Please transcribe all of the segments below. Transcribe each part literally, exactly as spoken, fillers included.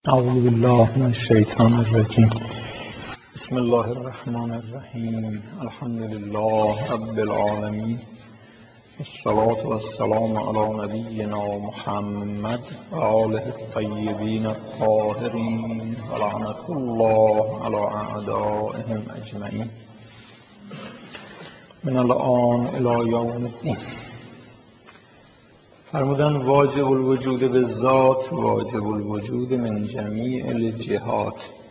اعوذ بالله من الشیطان الرجیم. بسم الله الرحمن الرحیم. الحمد لله رب العالمین، الصلاة والسلام علی نبینا محمد و آله الطیبین الطاهرین و لعنة الله علی اعدائهم اجمعین من الآن الی یوم الدین. فرمودن واجب الوجود بالذات واجب الوجود من جمیع الجهات.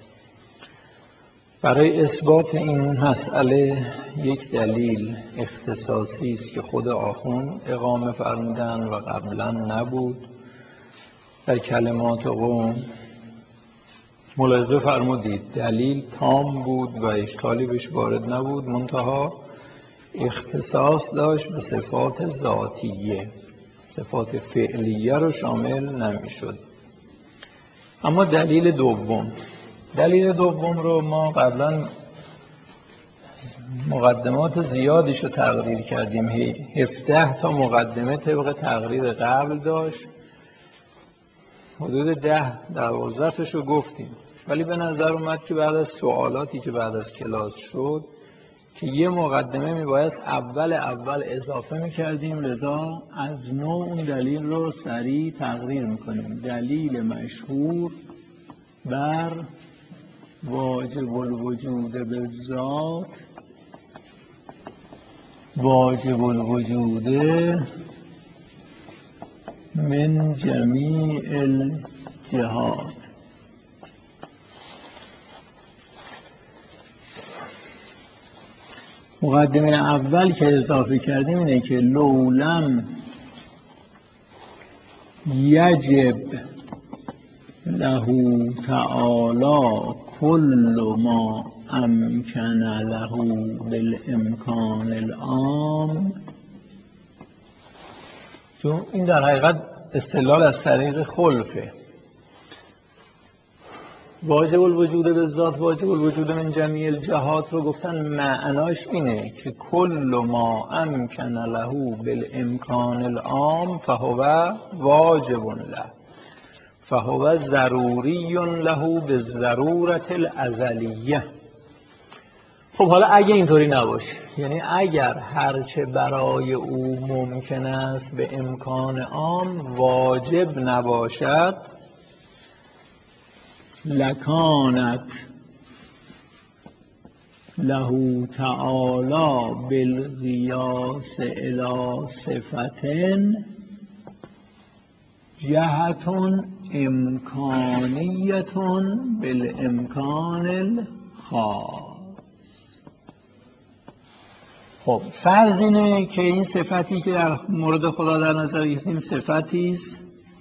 برای اثبات این مسئله یک دلیل اختصاصی است که خود آخوند اقامه فرمودن و قبلا نبود در کلمات قوم. ملاحظه فرمودید دلیل تام بود و اشکالی بهش وارد نبود، منتها اختصاص داشت به صفات ذاتیه، صفات فعلیه رو شامل نمیشد. اما دلیل دوم دلیل دوم رو ما قبلا مقدمات زیادیش رو تقریر کردیم، هفده تا مقدمه طبق تقریر قبل داشت، حدود ده دوازده‌تاش رو گفتیم، ولی به نظر اومد که بعد از سوالاتی که بعد از کلاس شد که یه مقدمه میبایست اول اول اضافه میکردیم، لذا از نوع اون دلیل رو سریع تقریر میکنیم. دلیل مشهور بر واجب الوجود بالذات واجب الوجود من جمیع الجهات. مقدمه اول که اضافه کردیم اینه که لولم یجب له تعالی کل ما امکن له بالامکان العام. چون این در حقیقت استدلال از طریق خلفه. واجب الوجود بالذات واجب الوجود من جمیع الجهات رو گفتن معناش اینه که کل ما امکن له بالامکان العام فهو واجب له فهو ضروری له بالضرورة الازلیه. خب حالا اگه اینطوری نباشه، یعنی اگر هرچه برای او ممکن است به امکان عام واجب نباشد، لکانت له تعالی بالقیاس الی صفتن جهت امکانیت بالامکان الخاص. خب فرض اینه که این صفتی که در مورد خدا در نظر گرفتیم صفتی است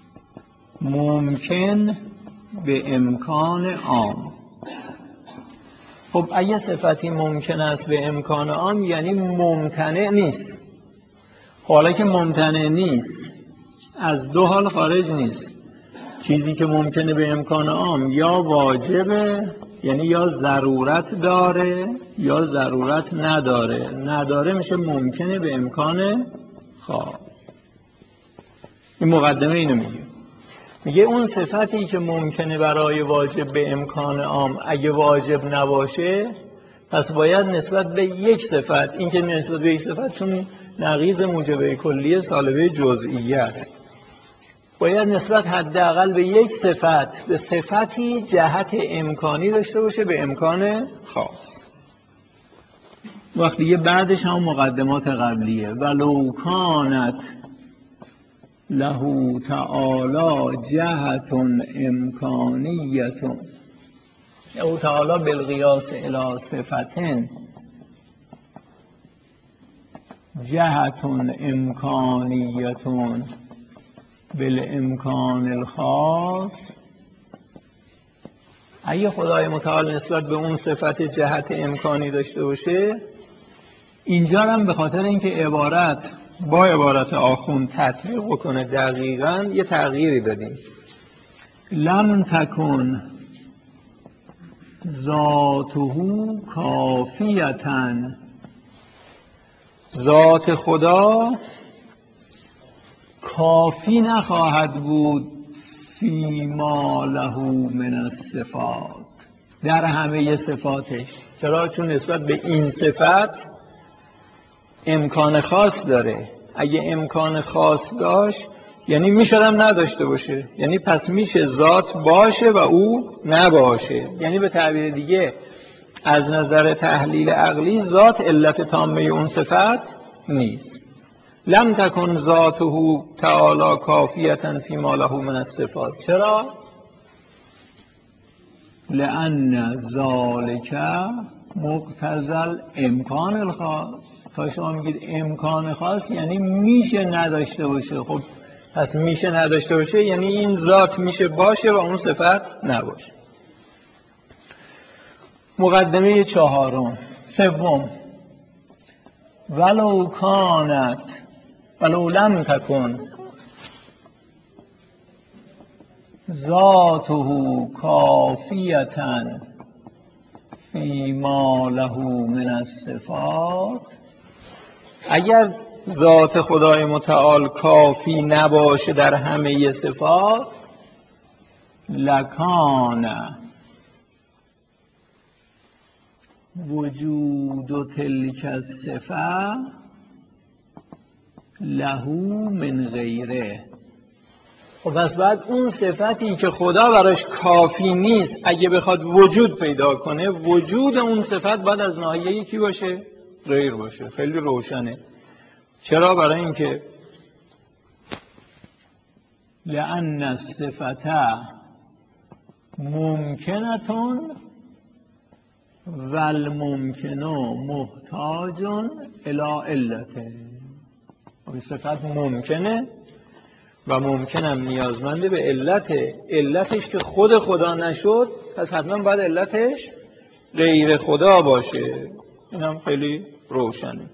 ممکن به امکان عام. خب اگه صفتی ممکن است به امکان عام یعنی ممتنع نیست. حالا که ممتنع نیست از دو حال خارج نیست. چیزی که ممکنه به امکان عام یا واجبه، یعنی یا ضرورت داره یا ضرورت نداره. نداره میشه ممکنه به امکان خاص. این مقدمه اینو میگه. میگه اون صفتی که ممکنه برای واجب به امکان عام اگه واجب نباشه، پس باید نسبت به یک صفت، این که نسبت به یک صفت چون نقیض موجبه کلیه سالبه جزئیه است، باید نسبت حداقل به یک صفت به صفتی جهت امکانی داشته باشه به امکان خاص. وقتی یه بعدش هم مقدمات قبلیه. ولو کانت له تعالی جهت امکانیت له تعالی بالقیاس الی صفتن جهت امکانیت بالامکان الخاص. اگه خدای متعال نسبت به اون صفت جهت امکانی داشته باشه، اینجا هم به خاطر اینکه عبارت با عبارت آخوند تطبیق بکنه دقیقاً یه تغییری دادیم. لم تکن ذاته کافیتاً. ذات خدا کافی نخواهد بود فیما له من الصفات، در همه صفاتش. چرا؟ چون نسبت به این صفت امکان خاص داره. اگه امکان خاص داشت یعنی میشدم نداشته باشه، یعنی پس میشه ذات باشه و او نباشه. یعنی به تعبیر دیگه از نظر تحلیل عقلی ذات علت تامه اون صفت نیست. لم تکن ذاته تعالی کافیة فیما له من الصفات. چرا؟ لأن ذالک مقتضی امکان الخاص. تا شما میگید امکان خاص یعنی میشه نداشته باشه. خب پس میشه نداشته باشه یعنی این ذات میشه باشه و اون صفت نباشه. مقدمه چهارم سوم، ولو کانت ولو لم تکن ذاته کافیة فیما له من الصفات. اگر ذات خدای متعال کافی نباشه در همه صفات، لکان وجود تلک الصفه له من غیره. خب پس بعد اون صفتی که خدا براش کافی نیست اگه بخواد وجود پیدا کنه، وجود اون صفت باید از ناحیه کی باشه؟ غیر باشه. خیلی روشنه. چرا؟ برای اینکه لأن الصفته ممکنتون و الممکن محتاج الی علته. این صفت ممکنه و ممکنم نیازمنده به علته. علتش که خود خدا نشد پس حتما باید علتش غیر خدا باشه. این هم خیلی روشنه.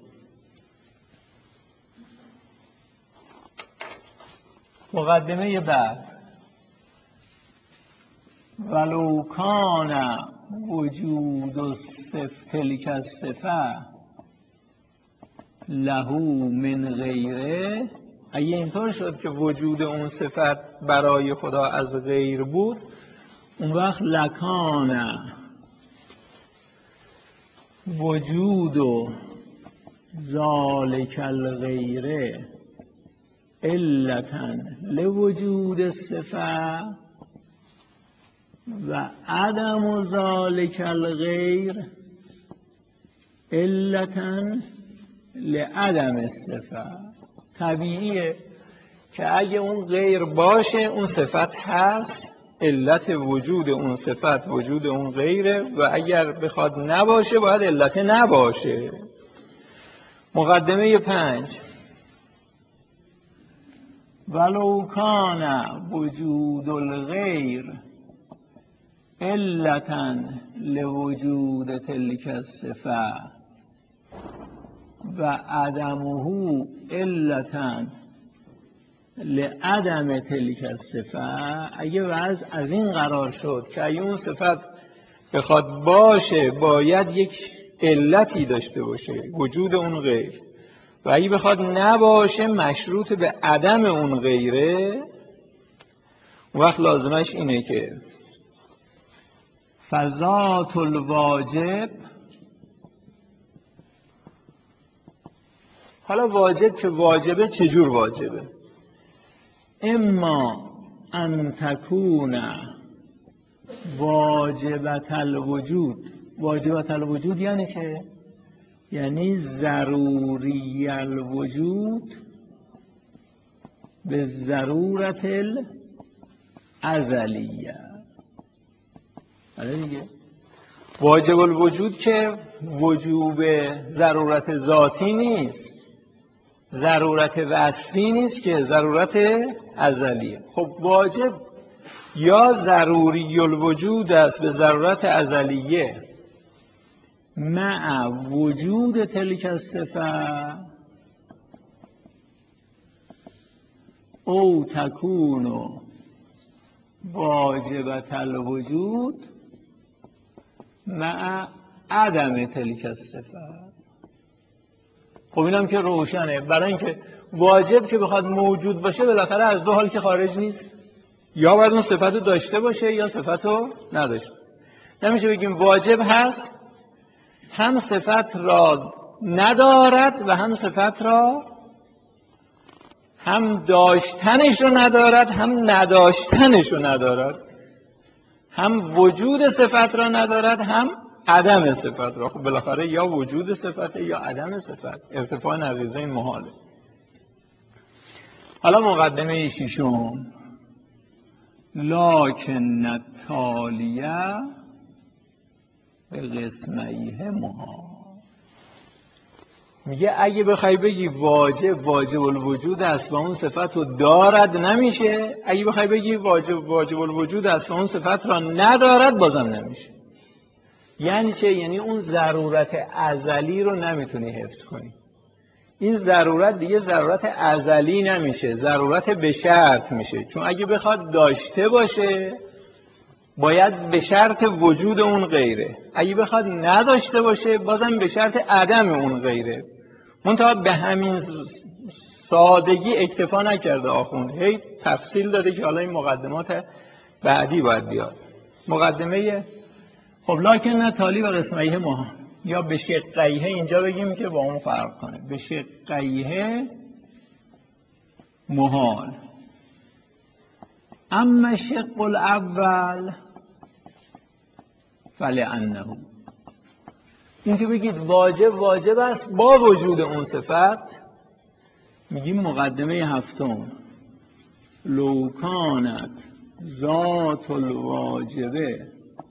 مقدمه بعد، ولو کان وجود الصف تلک الصفه له من غیره. اگه اینطور شد که وجود اون صفت برای خدا از غیر بود، اون وقت لکان وجود ذالک الغیره علتا لوجود الصفه و عدم ذالک الغیر علتا لعدم الصفه. طبیعیه که اگه اون غیر باشه اون صفت هست، علت وجود اون صفت وجود اون غیره، و اگر بخواد نباشه باید علت نباشه. مقدمه پنج، ولو کان وجود الغیر علتا لوجود تلک الصفه و عدمه علتا لعدم تلک الصفه. اگه وضع از این قرار شد که اگه اون صفت بخواد باشه باید یک علتی داشته باشه، وجود اون غیر، و اگه بخواد نباشه مشروط به عدم اون غیره، وقت لازمش اینه که فذات الواجب. حالا واجب که واجبه چجور واجبه؟ اما ان تکون واجبت الوجود. واجبت الوجود یعنی چه؟ یعنی ضروری الوجود به ضرورت الازلیه. حالا دیگه واجب الوجود که وجوب ضرورت ذاتی نیست، ضرورت وصفی نیست، که ضرورت ازلیه. خب واجب یا ضروری الوجود است به ضرورت ازلیه مع وجود تلک الصفه، او تکون واجبت الوجود مع عدم تلک الصفه. خب اینم که روشنه. برای اینکه واجب که بخواد موجود باشه بالاخره از دو حال که خارج نیست، یا باید اون صفت رو داشته باشه یا صفت رو نداشته. نمیشه بگیم واجب هست هم صفت را ندارد و هم صفت را هم داشتنش رو ندارد هم نداشتنش رو ندارد، هم وجود صفت را ندارد هم عدم صفت را. خب بالاخره یا وجود صفت یا عدم صفت، ارتفاع نقیضه این محاله. حالا مقدمه ششم، لکن التالیه به قسمیه محال. میگه اگه بخوای بگی واجب واجب الوجود است و اون صفت رو دارد نمیشه، اگه بخوای بگی واجب واجب الوجود است و اون صفت را ندارد بازم نمیشه. یعنی چه؟ یعنی اون ضرورت ازلی رو نمیتونی حفظ کنی. این ضرورت دیگه ضرورت ازلی نمیشه، ضرورت به شرط میشه. چون اگه بخواد داشته باشه باید به شرط وجود اون غیره، اگه بخواد نداشته باشه بازم به شرط عدم اون غیره. منتها به همین سادگی اکتفا نکرده آخوند، هی تفصیل داده که حالا این مقدمات بعدی باید بیاد. مقدمه خب لکن تالی و قسمیه محال، یا به شقیه اینجا بگیم که با اون فرق کنه. به شقیه محال. اما شق الاول فلانه، این که بگید واجب واجب است با وجود اون صفت، میگیم مقدمه هفتم، لو کانت ذات الواجبه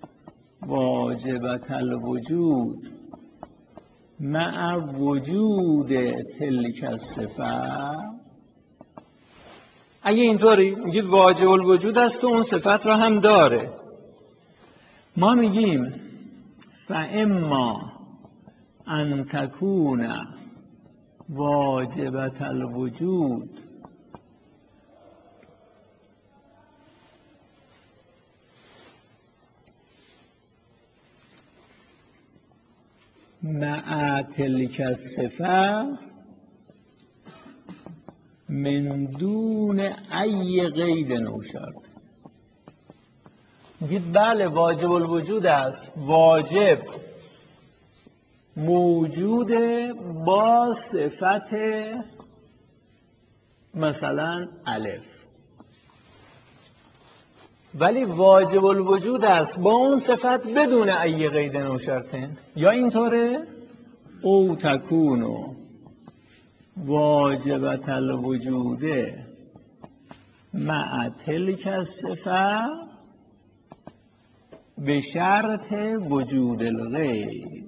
واجبت الوجود مع وجود تلک الصفه. اگه اینطوری میگید واجب الوجود است و اون صفت را هم داره، ما میگیم فاما ان تکون واجبت الوجود مع تلک الصفه من دون ای قید او شرط. میگید بله واجب الوجود است، واجب موجوده با صفت مثلا الف، ولی واجب الوجود است با اون صفت بدون ای قید او شرطن. یا اینطوره او تکونو واجبت الوجود مع تلک الصفه به شرط وجود الغیر.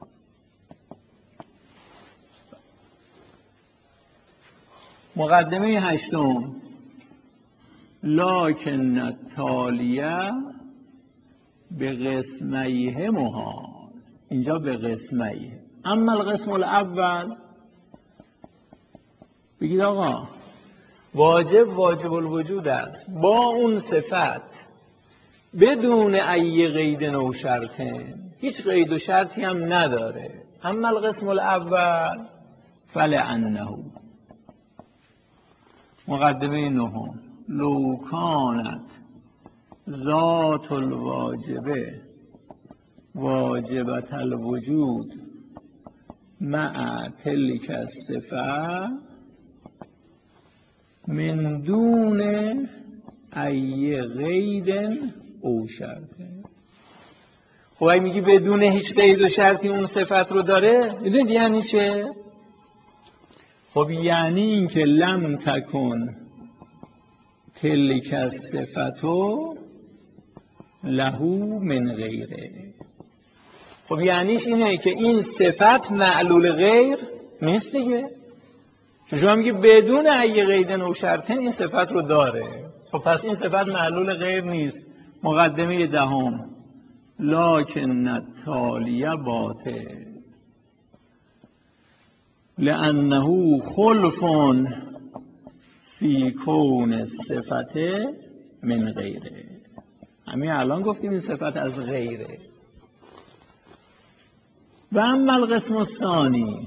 مقدمه هشتم، لکن التالیه به قسمیه محال. اینجا به قسمیه. اما القسم الاول، بگید آقا واجب واجب الوجود است با اون صفت بدون ای قید او شرطه، هیچ قید و شرطی هم نداره. اما القسم الاول فلانه. مقدمه نهم، لو کانت ذات الواجبه واجبت الوجود مع تلک الصفه من دون ای قید او شرطه. خب اگه میگی بدون هیچ قید و شرطی اون صفت رو داره، میدونید یعنی چه؟ خب یعنی این که لم تکن تلک الصفتو لهو من غیره. خب یعنیش اینه که این صفت معلول غیر نیست دیگه. شما میگی بدون ای قید او شرطن این صفت رو داره، خب پس این صفت معلول غیر نیست. مقدمه دهم، لکن التالیه باطل لانه خلف فی کون الصفت من غیره. همین الان گفتیم این صفت از غیره. و اما القسم الثانی،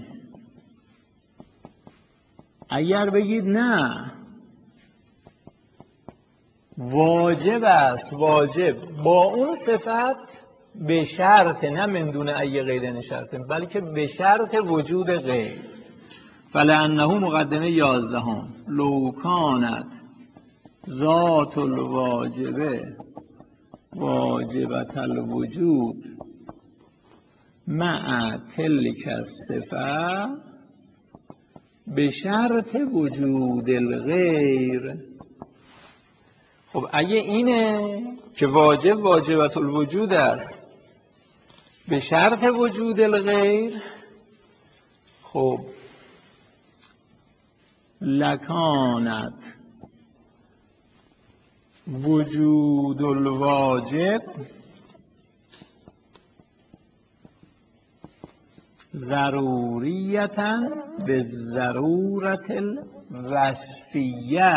اگر بگید نه واجب است، واجب با اون صفت به شرط، نه من دون ای غیر شرط، بلکه به شرط وجود غیر. فلانه مقدمه یازدهم لو کانت ذات الواجبه واجبت الوجود مع تلک الصفه به شرط وجود الغیر. خب اگه اینه که واجب واجبت الوجود است به شرط وجود الغیر، خب لکانت وجود الواجب ضروریتا به ضرورت الوصفیه.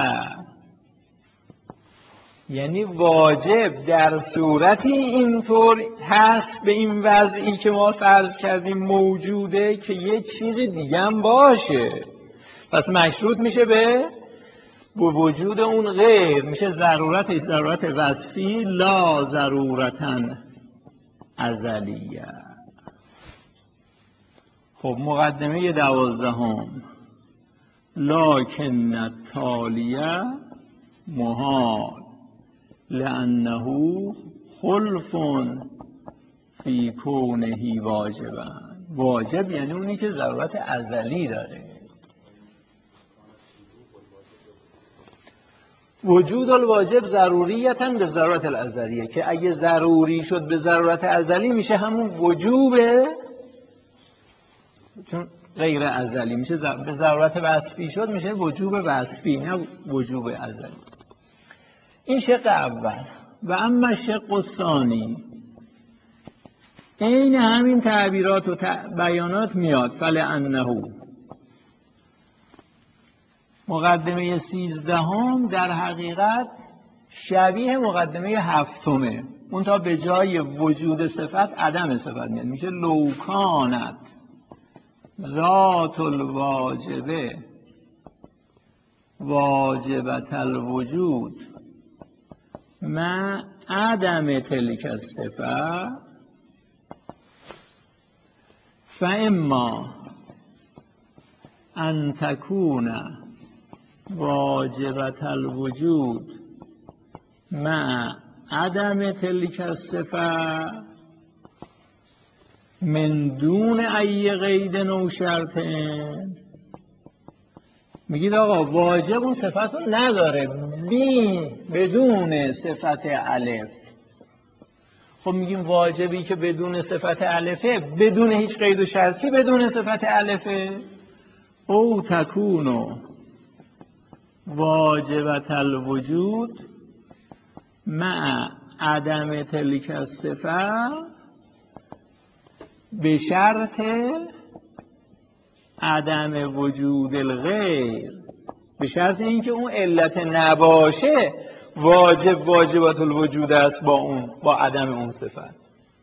یعنی واجب در صورتی اینطور هست به این وضعی که ما فرض کردیم موجوده که یه چیز دیگه هم باشه، پس مشروط میشه به وجود اون غیر، میشه ضرورت ضرورت وصفی لا ضرورتا ازلیه. خب مقدمه دوازدهم لکن التالیه محال لانه خلف فی کونه واجبا. واجب یعنی اونی که ضرورت ازلی داره. وجود الواجب ضروریتا به ضرورت الازلیه، که اگه ضروری شد به ضرورت ازلی میشه همون وجوبه، چون غیر ازلی میشه به ضرورت وصفی شد میشه وجوب وصفی، نه وجوب ازلی. این شق اول. و اما شق الثانی، این همین تعبیرات و بیانات میاد. فلانه مقدمه سیزدهم در حقیقت شبیه مقدمه هفتمه، اون تا به جای وجود صفت عدم صفت میاد، میشه لو کانت ذات الواجبه واجبت الوجود ما عدم تلک الصفه فاما ان تکون واجبت الوجود مع عدم تلک الصفه من دون ای قید و شرط. میگید آقا واجب اون صفت رو نداره بی بدون صفت الف. خب میگیم واجبی که بدون صفت الفه بدون هیچ قید و شرطی بدون صفت الفه، او تکونو واجبت الوجود مع عدم تلک الصفه به شرط عدم وجود الغیر، به شرط اینکه اون علت نباشه واجب واجبات الوجود است با اون با عدم اون صفت.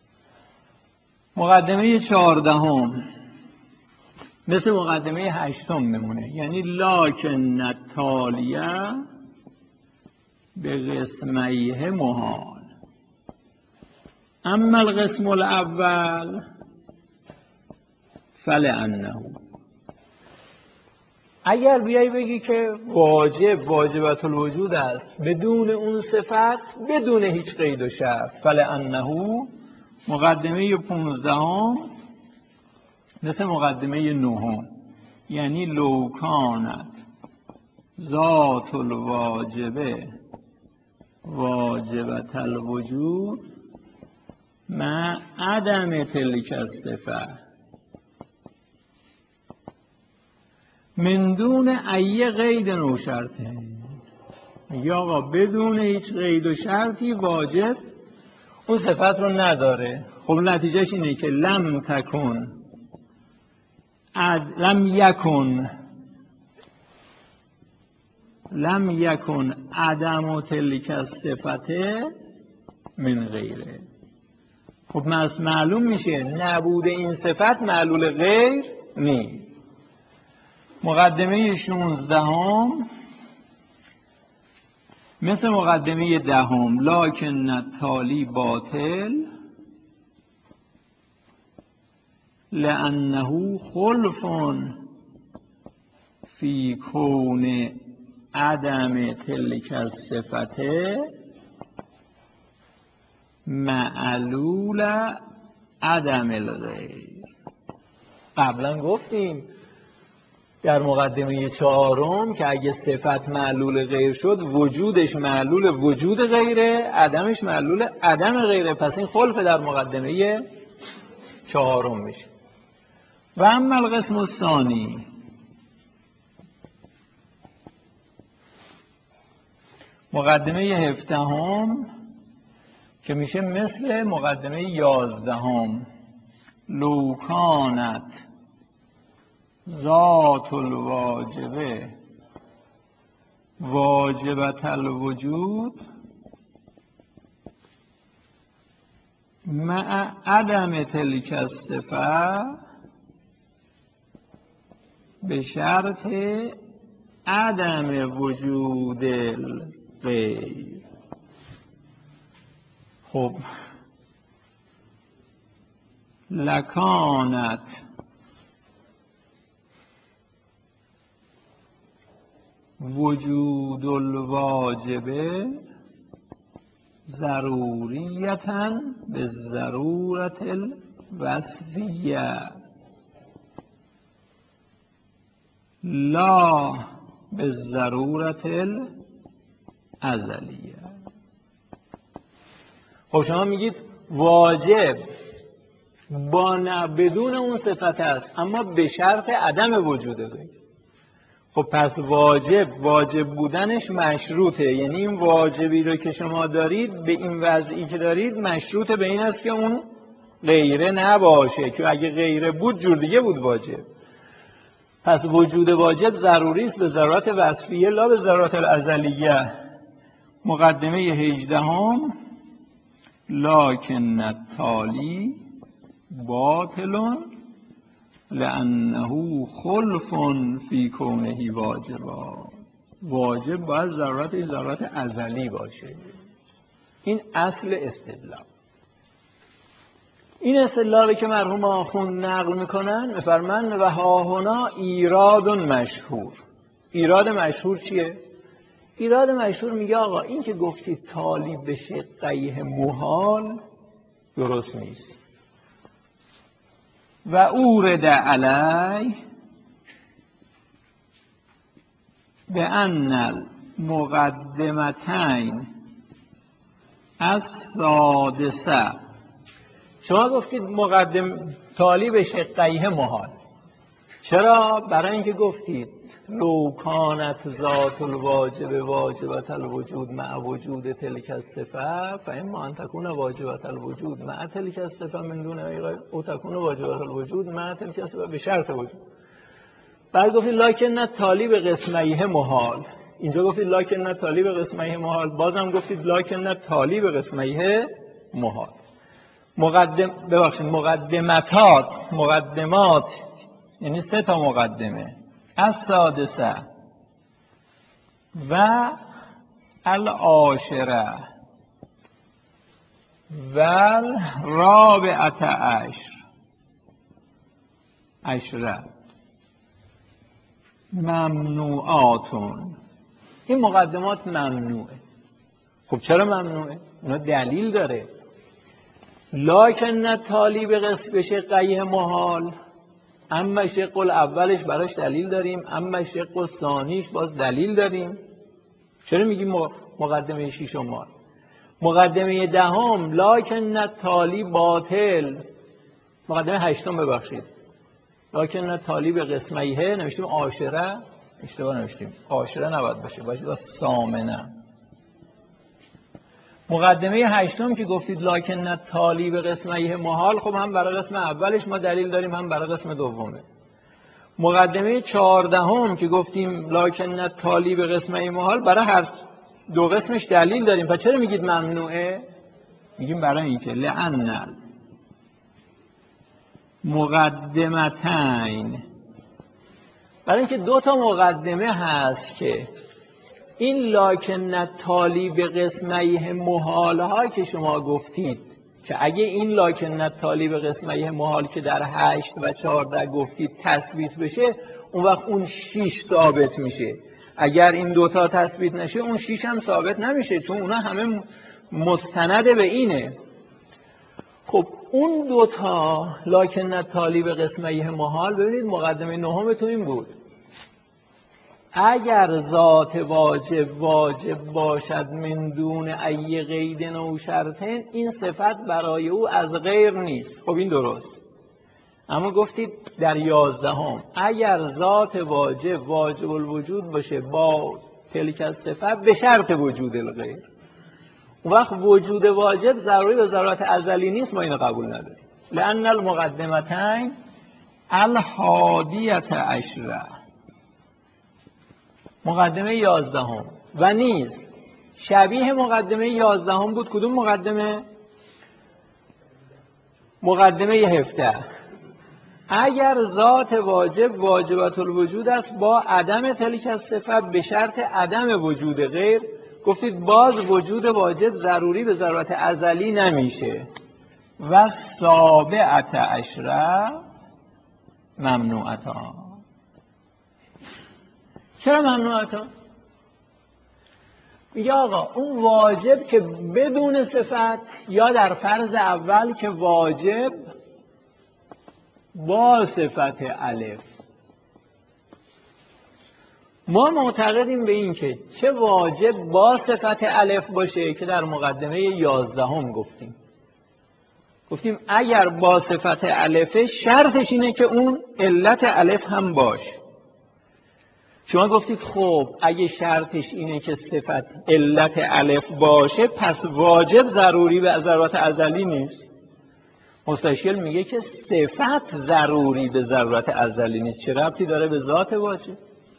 مقدمه چهاردهم مثل مقدمه هشتم میمونه، یعنی لکن التالیه به قسمیه محال. اما القسم الاول فلانه، اگر بیای بگی که واجب واجبت الوجود است بدون اون صفت بدون هیچ قید و شرط، فلانه مقدمه پونزدهم مثل مقدمه نهم، یعنی لو کانت ذات الواجبه واجبت الوجود مع عدم تلک الصفه من دون ای قید و شرطه. میگه آقا بدون هیچ قید و شرطی واجب اون صفت رو نداره. خب نتیجهش اینه که لم تکن اد لم یکن لم یکن عدم تلک الصفته من غیره. خب معلوم میشه نبود این صفت معلول غیر نیست. مقدمه شانزدهم مثل مقدمه دهم لکن تالی باطل لأنه خلف فی کون عدم تلک الصفته معلول عدم الغیر. قبلا گفتیم در مقدمه چهارم که اگه صفت معلول غیر شد وجودش معلول وجود غیره، عدمش معلول عدم غیره. پس این خلف در مقدمه چهارم میشه. و اما القسم الثانی، مقدمه هفدهم که میشه مثل مقدمه یازدهم لو کانت ذات الواجبه واجبت الوجود مع عدم تلک الصفه به شرط عدم وجود الغیر. خب لکانت وجود الواجبه ضروریتاً به ضرورت الوصفیه لا به ضرورت الازلیه. خب شما میگید واجب با نه بدون اون صفت است اما به شرط عدم وجود غیر. خب پس واجب واجب بودنش مشروطه، یعنی این واجبی رو که شما دارید به این وضعی که دارید مشروطه به این است که اون غیره نباشه، که اگه غیره بود جور دیگه بود واجب. پس وجود واجب ضروری است به ضرورت وصفیه لا به ضرورت الازلیه. مقدمه هجدهم لکن التالی باطل لأنه خلف فی کونه واجبا. واجب باید ضرورت ضرورت ازلی باشه. این اصل استدلال. این استدلالی که مرحوم آخوند نقل میکنن میفرمند و ها هنا ایراد مشهور. ایراد مشهور چیه؟ ایراد مشهور میگه آقا این که گفتید تالی به شقیه محال درست نیست. و اورد علی به ان المقدمتین السادسه. شما گفتید مقدم تالی به شقیه محال. چرا؟ برای اینکه گفتید لو کانت ذات الواجب واجبت الوجود مع وجود تلک الصفه فاما ان تكون واجبت الوجود مع تلک الصفه من دون غیر او تكون واجبت الوجود مع تلک الصفه به شرط وجود. بعد گفتید لکن تالی به قسمیه محال. اینجا گفتید لکن تالی به قسمیه محال، بازم گفتید لکن تالی به قسمیه محال. مقدم ببخشید مقدمات مقدمات یعنی سه تا مقدمه از سادسه و العاشره و رابعه عشر عشره ممنوعاتون. این مقدمات ممنوعه. خب چرا ممنوعه؟ اونا دلیل داره. لکن تالی به قسم شقیه محال، اما شق اولش براش دلیل داریم، اما شق ثانیش باز دلیل داریم. چرا میگیم مقدمه ششم محال؟ مقدمه دهم لکن تالی باطل. مقدمه هشتم ببخشید لکن تالی به قسمیه نوشتیم عاشره، اشتباه نوشتیم، عاشره نباید باشه، باید ثامنه. مقدمه هشتم که گفتید لکن تالی به قسمیه محال، خب هم برای قسم اولش ما دلیل داریم هم برای قسم دومه. مقدمه چهاردهم که گفتیم لکن تالی به قسمیه محال، برای هر دو قسمش دلیل داریم. پس چرا میگید ممنوعه؟ میگیم برای اینکه لأن مقدمتین، برای اینکه دو تا مقدمه هست که این لاکن تالی به قسمیه محال ها که شما گفتید که اگه این لاکن تالی به قسمیه محال که در هشت و چهارده گفتید تثبیت بشه، اون وقت اون شیش ثابت میشه. اگر این دوتا تثبیت نشه اون شیش هم ثابت نمیشه، چون اونا همه مستنده به اینه. خب اون دوتا لاکن تالی به قسمیه محال، ببینید مقدمه نهمتون این بود: اگر ذات واجب واجب باشد من دون ای قید و شرطن، این صفت برای او از غیر نیست. خب این درست، اما گفتید در یازدهم اگر ذات واجب واجب الوجود باشه با تلک الصفت به شرط وجود الغیر، اون وقت وجود واجب ضروری به ضرورت ازلی نیست، ما اینو قبول نداریم. لأن المقدمتین الحادیة عشره، مقدمه یازدهم و نیز شبیه مقدمه یازدهم بود. کدوم مقدمه؟ مقدمه هفده. اگر ذات واجب واجبات الوجود است با عدم تلک الصفت به شرط عدم وجود غیر، گفتید باز وجود واجب ضروری به ضرورت ازلی نمیشه. و سابعت عشره ممنوعتا. چرا ممنوعتا؟ میگه آقا اون واجب که بدون صفت، یا در فرض اول که واجب با صفت الف، ما معتقدیم به این که چه واجب با صفت الف باشه که در مقدمه یازدهم گفتیم گفتیم اگر با صفت الف شرطش اینه که اون علت الف هم باشه. شما گفتید خب اگه شرطش اینه که صفت علت الف باشه پس واجب ضروری به ضرورت ازلی نیست. مستشکل میگه که صفت ضروری به ضرورت ازلی نیست. چه ربطی داره به ذات واجب؟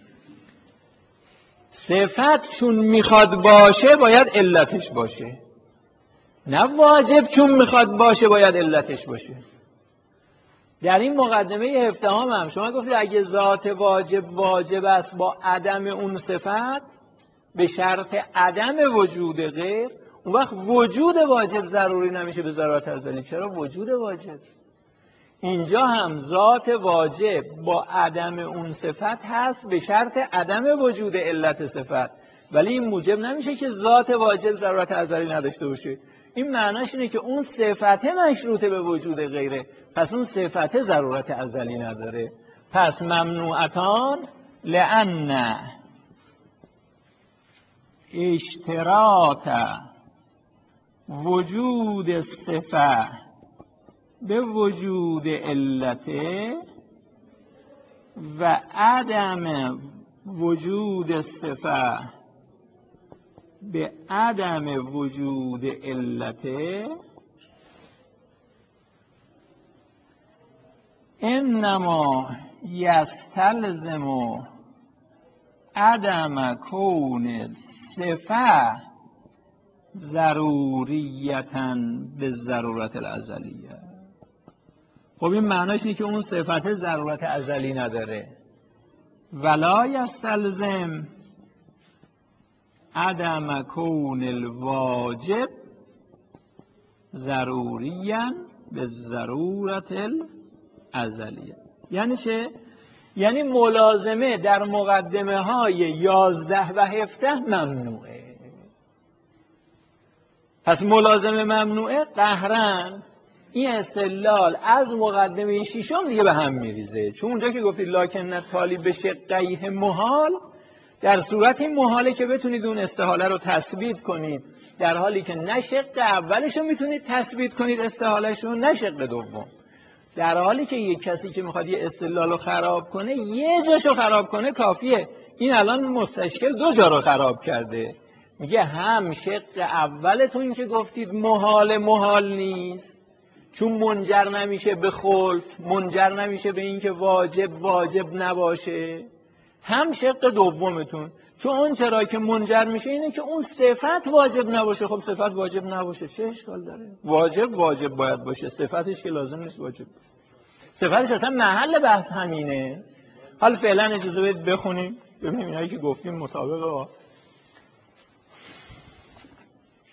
صفت چون میخواد باشه باید علتش باشه، نه واجب چون میخواد باشه باید علتش باشه. در این مقدمه هفدهم هم شما گفتید اگه ذات واجب واجب است با عدم اون صفت به شرط عدم وجود غیر، اون وقت وجود واجب ضروری نمیشه به ضرورت ازلی. چرا وجود واجب؟ اینجا هم ذات واجب با عدم اون صفت هست به شرط عدم وجود علت صفت، ولی این موجب نمیشه که ذات واجب ضرورت ازلی نداشته باشه. این معناش اینه که اون صفت مشروط به وجود غیره، پس اون صفت ضرورت ازلی نداره. پس ممنوعتان لأن اشتراط وجود صفت به وجود علته و عدم وجود صفت به عدم وجود علته انما یستلزم عدم کون صفت ضروریتاً به ضرورت الازلیه. خب این معناش اینه که اون صفت ضرورت ازلی نداره. ولا یستلزم عدم کون الواجب ضروریاً به ضرورت الازلیه. یعنی چه؟ یعنی ملازمه در مقدمه های یازده و هفده ممنوعه. پس ملازمه ممنوعه قهرن این استدلال از مقدمه ششم دیگه به هم میریزه. چون اونجا که گفتید لاکن تالی به شقیه محال، در صورت این محاله که بتونید اون استحاله رو تثبیت کنید، در حالی که نه شق اولش رو میتونید تثبیت کنید استحالهش رو، نه شق دوم. در حالی که یک کسی که میخواد یه استدلال رو خراب کنه یه جاشو خراب کنه کافیه. این الان مستشکل دو جا رو خراب کرده. میگه هم شق اولتون که گفتید محال محال نیست چون منجر نمیشه به خلف، منجر نمیشه به این که واجب واجب نباشه، هم شق دومتون چون اون چرا که منجر میشه اینه که اون صفت واجب نباشه. خب صفت واجب نباشه چه اشکال داره؟ واجب واجب باید باشه، صفتش که لازم نیست واجب باشه. صفتش اصلا محل بحث همینه. حالا فعلا اجازه بدید بخونیم ببینیم اینایی که گفتیم مطابق با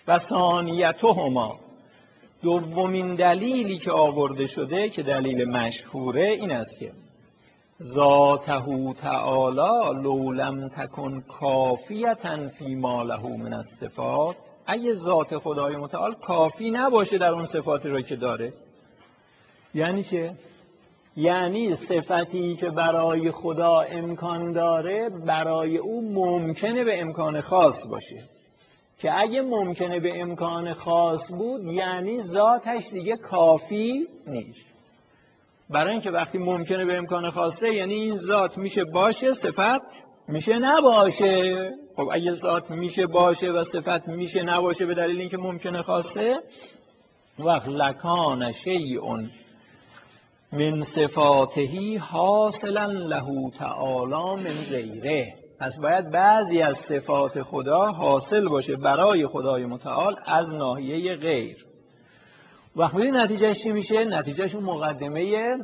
و ثانیتهما، دومین دلیلی که آورده شده که دلیل مشهوره این است که ذاته تعالی لو لم تکن کافیة فیما له من الصفات، اگه ذات خدای متعال کافی نباشه در اون صفاتی رو که داره. یعنی چه؟ یعنی صفتی که برای خدا امکان داره برای او ممکنه به امکان خاص باشه، که اگه ممکنه به امکان خاص بود یعنی ذاتش دیگه کافی نیست. برای اینکه وقتی ممکنه به امکان خاصه یعنی این ذات میشه باشه صفت میشه نباشه. خب اگه ذات میشه باشه و صفت میشه نباشه به دلیل اینکه ممکنه خاصه، وقت لکان شیء من صفاته حاصلا له تعالی من غیره، پس باید بعضی از صفات خدا حاصل باشه برای خدای متعال از ناحیه غیر. وقتی نتیجهش چی میشه؟ نتیجهش اون مقدمه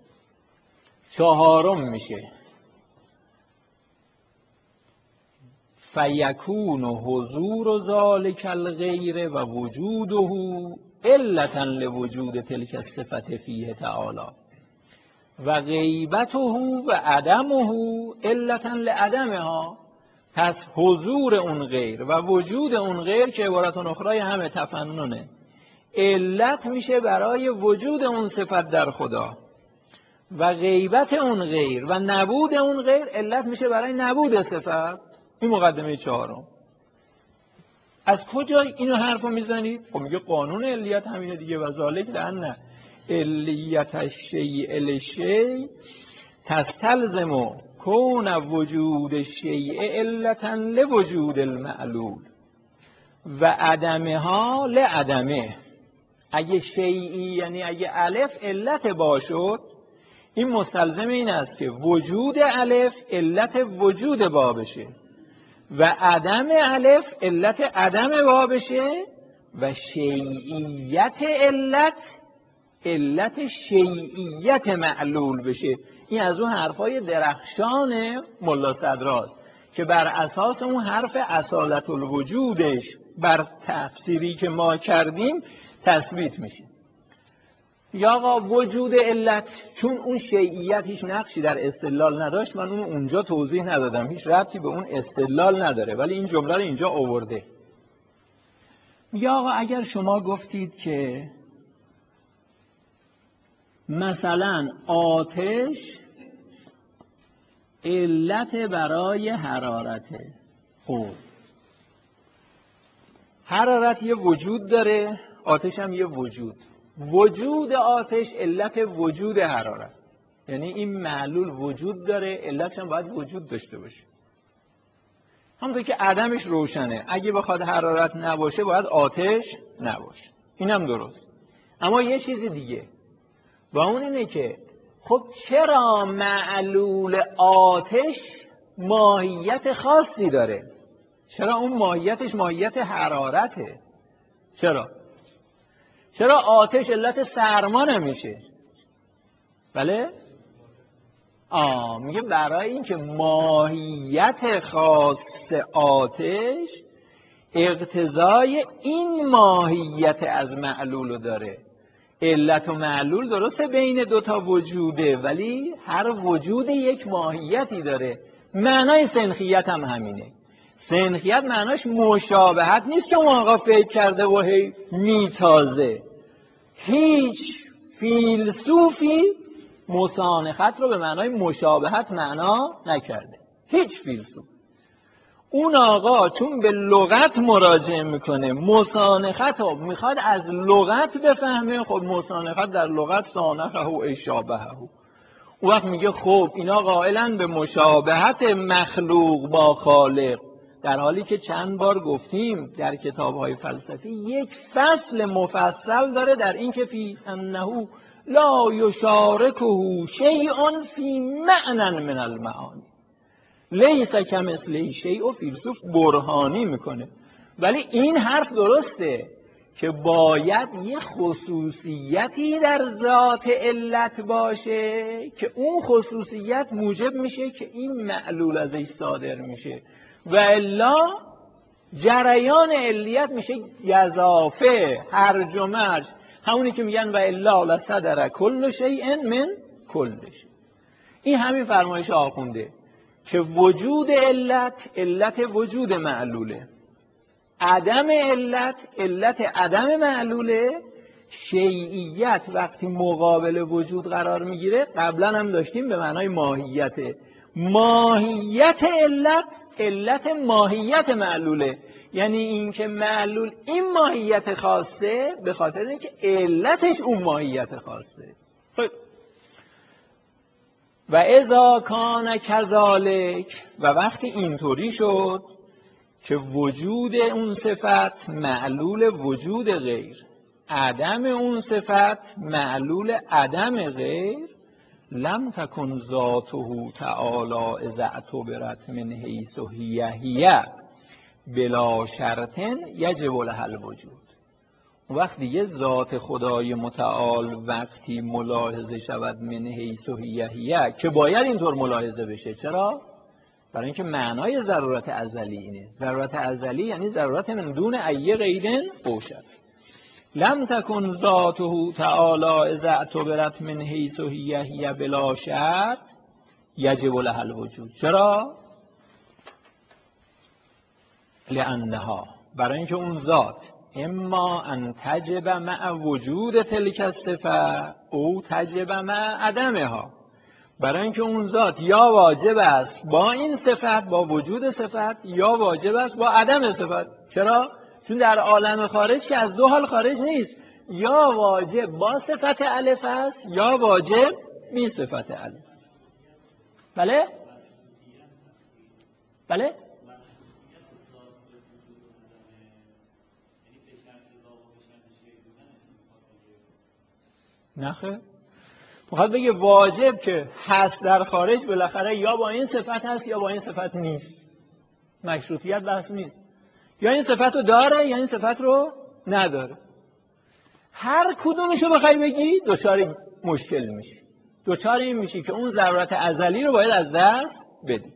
چهارم میشه، فیکون حضور ذالک الغیر و وجوده علتا لوجود تلک الصفت فیه تعالی و غیبته و عدمه علتا لعدمها. پس حضور اون غیر و وجود اون غیر که عبارت اخرای همه تفننه علت میشه برای وجود اون صفت در خدا، و غیبت اون غیر و نبود اون غیر علت میشه برای نبود صفت. این مقدمه چهارم. از کجا اینو حرفو میزنید؟ خب میگه قانون علیت همینه دیگه، و ذالک لأن علیت الشیء للشیء تستلزم کون وجود الشیء علتا لوجود المعلول و عدمها لعدمه. اگه شیئی یعنی اگه الف علت باشد، این مستلزم این است که وجود الف علت وجود با بشه و عدم الف علت عدم با بشه و شیعیت علت علت شیعیت معلول بشه. این از اون حرفای درخشان ملا صدراست که بر اساس اون حرف اصالت الوجودش بر تفسیری که ما کردیم تثبیت میشه. یا آقا وجود علت، چون اون شیعیت هیچ نقشی در استدلال نداشت، من اون اونجا توضیح ندادم، هیچ ربطی به اون استدلال نداره، ولی این جمله رو اینجا آورده. یا آقا اگر شما گفتید که مثلا آتش علت برای حرارته، خب حرارت یه وجود داره، آتش هم یه وجود، وجود آتش علت وجود حرارت، یعنی این معلول وجود داره علتش هم باید وجود داشته باشه. همونطور که عدمش روشنه، اگه بخواد حرارت نباشه باید آتش نباشه، اینم درست. اما یه چیزی دیگه و اون اینه که خب چرا معلول آتش ماهیت خاصی داره؟ چرا اون ماهیتش ماهیت حرارته؟ چرا؟ چرا آتش علت سرما نمیشه؟ بله؟ آه میگه برای اینکه ماهیت خاص آتش اقتضای این ماهیت از معلول داره. علت و معلول درسته بین دوتا وجوده، ولی هر وجود یک ماهیتی داره. معنای سنخیت هم همینه. سنخیت معناش مشابهت نیست که اون آقا فکر کرده و هی میتازه. هیچ فیلسوفی مسانخت رو به معنای مشابهت معنا نکرده، هیچ فیلسوف. اون آقا چون به لغت مراجعه میکنه، مسانخت رو میخواد از لغت بفهمه. خب مسانخت در لغت سانخه و اشابهه، اون وقت میگه خب اینا قائلن به مشابهت مخلوق با خالق، در حالی که چند بار گفتیم در کتاب‌های فلسفی یک فصل مفصل داره در این که فی انه لا یشارکه شیء فی معنی من المعانی لیس کمثله شیء، و فیلسوف برهانی میکنه. ولی این حرف درسته که باید یه خصوصیتی در ذات علت باشه که اون خصوصیت موجب میشه که این معلول ازش صادر میشه، و الا جریان علیت میشه گزافه، هرج و مرج، همونی که میگن و الا لصدر کل شیء من کل شیء. این همین فرمایش آخونده که وجود علت علت وجود معلوله، عدم علت علت عدم معلوله. شیعیت وقتی مقابل وجود قرار میگیره، قبلا هم داشتیم، به معنای ماهیته. ماهیت علت علت ماهیت معلوله، یعنی این که معلول این ماهیت خاصه به خاطر اینکه علتش اون ماهیت خاصه. خب و اذا کان کذالک، و وقتی اینطوری شد که وجود اون صفت معلول وجود غیر، عدم اون صفت معلول عدم غیر، لم تکن ذاته تعالی اذا اعتبرت من حیث هی هی بلا شرط یجب لها الوجود. وقت دیگه ذات خدای متعال وقتی ملاحظه شود من حیث هی هی، که باید اینطور ملاحظه بشه. چرا؟ برای اینکه معنای ضرورت ازلی اینه. ضرورت ازلی یعنی ضرورت من دون ای قید باشد. لم تکن ذاته تعالی اذا اعتبرت من حیث هی هی بلا شرط یجب لها الوجود. چرا؟ لانها، برای اینکه اون ذات اما ان تجب مع وجود تلک الصفه او تجب مع عدمها، برای اینکه اون ذات یا واجب است با این صفت، با وجود صفت، یا واجب است با عدم صفت. چرا؟ چون در عالم خارج که از دو حال خارج نیست، یا واجب با صفت الف است یا واجب بی صفت الف. بله؟ بله؟ نخه میخواد بگه واجب که هست در خارج بالاخره یا با این صفت هست یا با این صفت نیست. مشروطیت بحث نیست، یا این صفت رو داره یا این صفت رو نداره. هر کدومشو بخوای بگی دوچار مشکل میشه، دوچار این میشی که اون ضرورت ازلی رو باید از دست بدی.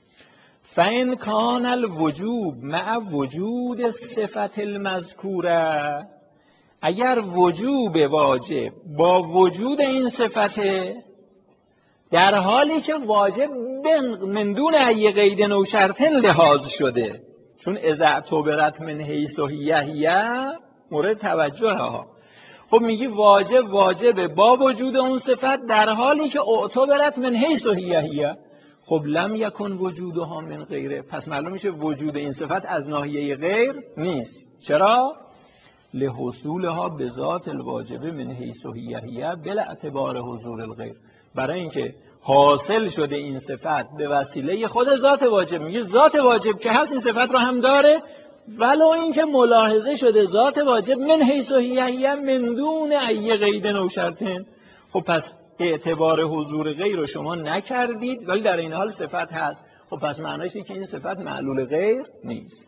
فإن کان الوجوب مع وجود صفت المذکوره، اگر وجوب واجب با وجود این صفته، در حالی که واجب من دون ای قید و شرط لحاظ شده، چون اذا اعتبرت من حیث هی هی مورد توجه ها. خب میگی واجب واجبه با وجود اون صفت در حالی که اعتبرت من حیث هی هی. خب لم یکن وجودها من غیره، پس معلوم میشه وجود این صفت از ناحیه غیر نیست. چرا؟ لحصولها به ذات الواجب من حیث هی هی بلا اعتبار حضور الغیر، برای اینکه حاصل شده این صفت به وسیله خود ذات واجب. میگه ذات واجب که هست این صفت رو هم داره، ولو اینکه ملاحظه شده ذات واجب من حیث هی هی من دون ای قید و شرط. خب پس اعتبار حضور غیر رو شما نکردید ولی در این حال صفت هست. خب پس معنیش اینه که این صفت معلول غیر نیست.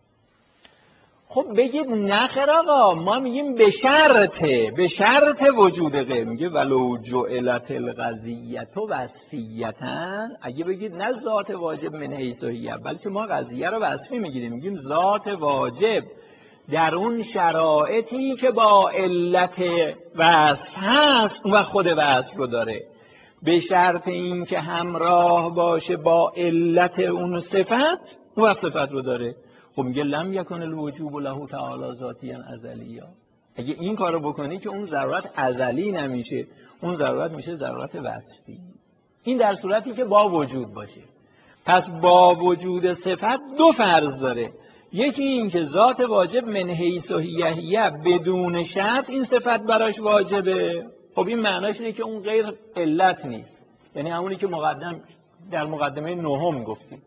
خب بگید نخیر آقا، ما میگیم به شرطه، به شرط وجود غیر. میگه ولو جعلت القضیه وصفیتا، اگه بگید نه ذات واجب من حیث هی، بلکه ما قضیه رو وصفی میگیریم، میگیم ذات واجب در اون شرایطی که با علت وصف هست و خود وصف رو داره، به شرط این که همراه باشه با علت اون صفت و صفت رو داره. خب میگه لم یکن الوجوب له تعالی ذاتیا ازلیا. اگه این کارو بکنی که اون ضرورت ازلی نمیشه، اون ضرورت میشه ضرورت وصفی. این در صورتی که با وجود باشه. پس با وجود صفت دو فرض داره، یکی این که ذات واجب من حیث هی هی بدون شرط این صفت براش واجبه. خب این معناش اینه که اون غیر علت نیست، یعنی همونی که مقدم در مقدمه نهم گفتیم.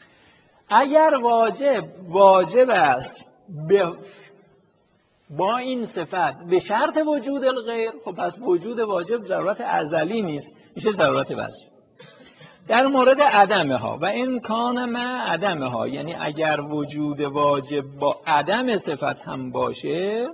اگر واجب واجب است با این صفت به شرط وجود الغیر، خب پس وجود واجب ضرورت ازلی نیست، میشه ضرورت وصف. در مورد عدمه ها و این کان مع عدمه ها، یعنی اگر وجود واجب با عدم صفت هم باشه،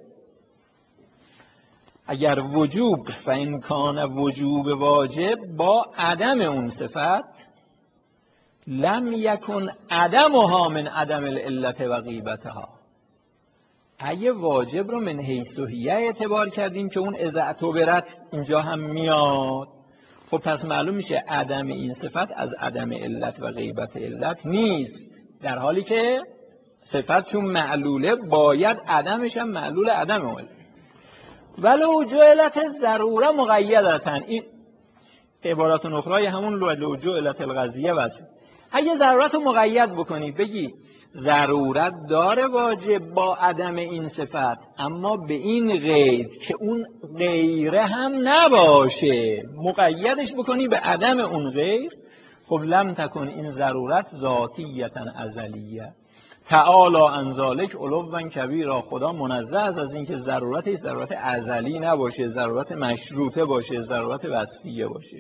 اگر وجوب و این کان وجوب واجب با عدم اون صفت، لم یکن عدمها من عدم العلت و غیبتها. اگه واجب رو من حیث و هیه اعتبار کردیم که اون اذا اعتبرت اینجا هم میاد، خب پس معلوم میشه عدم این صفت از عدم علت و غیبت علت نیست، در حالی که صفت چون معلوله باید عدمش هم معلول عدم علت. ولو جعلت ضروره مقیدتن، این عبارت اخرى همون لو جعلت القضیه بس. اگه ضرورت رو مقید بکنی بگی ضرورت داره واجب با عدم این صفت، اما به این قید که اون غیره هم نباشه، مقیدش بکنی به عدم اون غیر، خب لم تکن این ضرورت ذاتیتا ازلیه تعالی عن ذلک علوا کبیرا. خدا منزه از اینکه ضرورت ضرورت ازلی نباشه، ضرورت مشروطه باشه، ضرورت وصفیه باشه.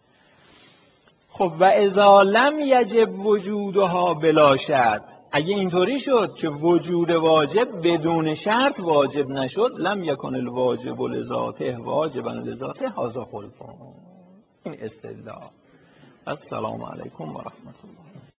خب و اذا لم یجب وجودها بلا شرط، اگه اینطوری شد که وجود واجب بدون شرط واجب نشد، لم یکن الواجب لذاته واجبا لذاته، هذا خلفان. این استدلال. السلام علیکم و رحمت الله.